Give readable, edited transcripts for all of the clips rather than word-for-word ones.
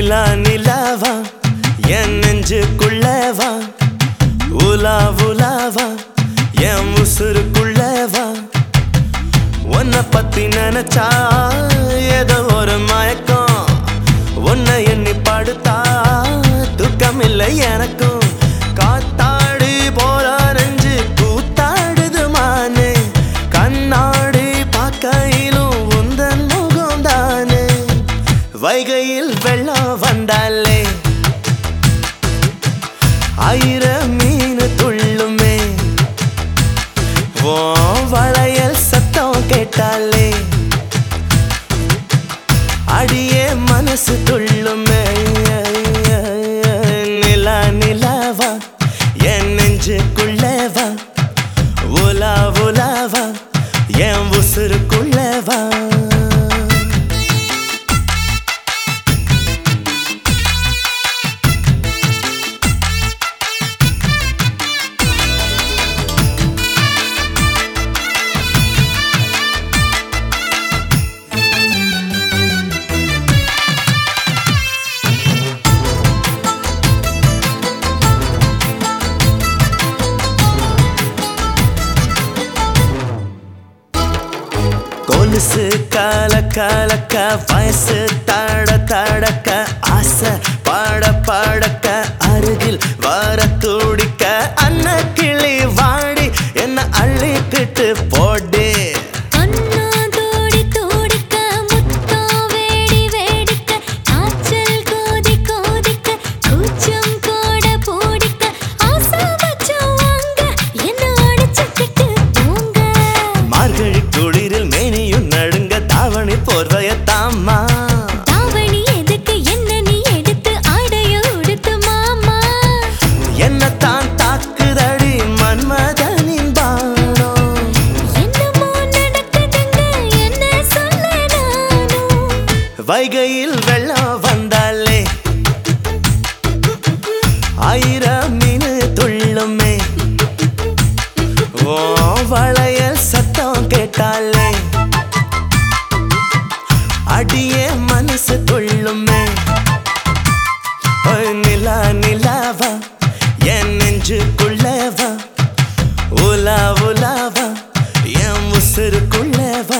நிலா நிலாவா என் நெஞ்சுக்குள்ளவா உலா உலாவா என் உசுருக்குள்ளவா உன்னை பத்தி நினைச்சா ஏதோ ஒரு மயக்கம் உன்னை எண்ணி படுத்தா துக்கம் இல்லை எனக்கும் காத்தாடி போல நெஞ்சு கூத்தாடுது மானே கண்ணாடி பார்க்கையிலும் உந்தன் முகம் தானே வைகையில் வெள்ளம் வந்தாலே ஆயிரம் மீன் துள்ளுமே ஓ வளையல் சத்தம் கேட்டாலே அடியே மனசு துள்ளுமே நிலா நிலாவா என் நெஞ்சுக்குள்ளவா உலா உலாவா என் உசுருக்குள்ளவா கொலுசு கால காலக்க வயசு தட தடக்க ஆசை பாட பாடக்க அருகில் வர துடிக்க அன்ன கிளி வாடி என்ன அள்ளிக்கிட்டு போடு போர்வையத்தாம்மா தாவணி எதுக்கு என்ன நீ எடுத்து ஆடைய உடுத்து மாமா என்னத்தான் தாக்குதடி மன்மதனின் பாணோ என்னமோ நடக்குதுங்க என்ன சொல்ல நானும் வைகையில் வெள்ளம் வந்தாலே ஆயிரம் மீன் துள்ளுமே ஓ வளையல் சத்தம் கேட்டாலே அடியே மனசு துள்ளுமே நிலா நிலாவா என் நெஞ்சுக்குள்ளவா உலா உலாவா என் உசுருக்குள்ளவா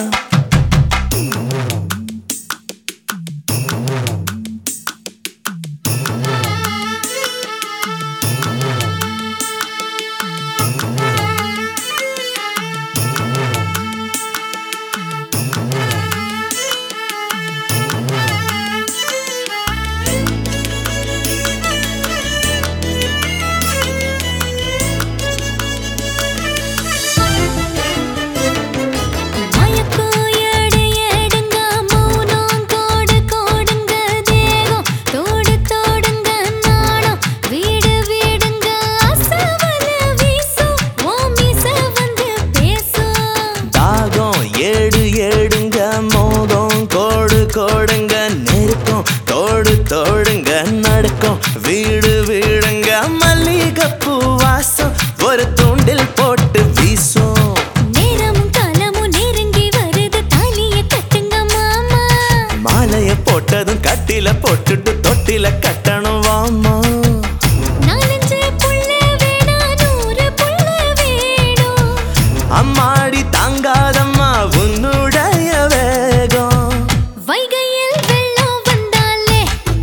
கோடுங்க நெருக்கம் தோடு தோடுங்க நடக்கும் வீடு வீடுங்க மல்லிகைப்பூ வாசம் ஒரு தூண்டில் போட்டு வீசும் நேரமும் காலமும் நெருங்கி வருது தாலிய கட்டுங்க மாமா மாலைய போட்டதும் கட்டில போட்டுட்டு தொட்டில கட்டணும் வாமா நாலஞ்சு புள்ள வேணா 100 புள்ள வேணும் அம்மாடி தாங்காதம்மா உன்னுடைய வேகம் வைகையில் வெள்ளம் வந்தாலே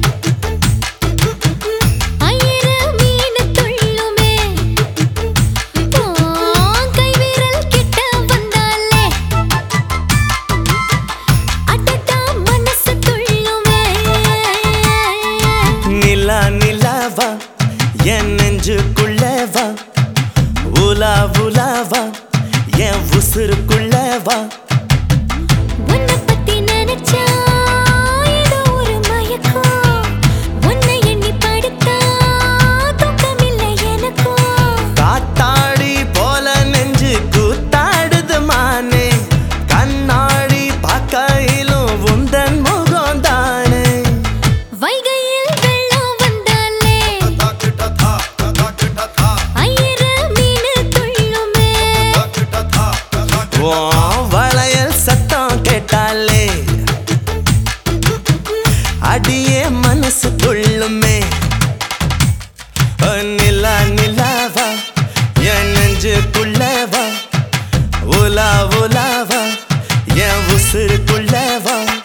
ஆயிரம் மீன் துள்ளுமே கை விரல் கிட்ட வந்தாலே அடடா மனசு துள்ளுமே நிலா நிலா அடியே மனசு துள்ளுமே நிலா நிலாவா என் நெஞ்சுக்குள்ளவா உலா உலாவா என் உசுருக்குள்ளவா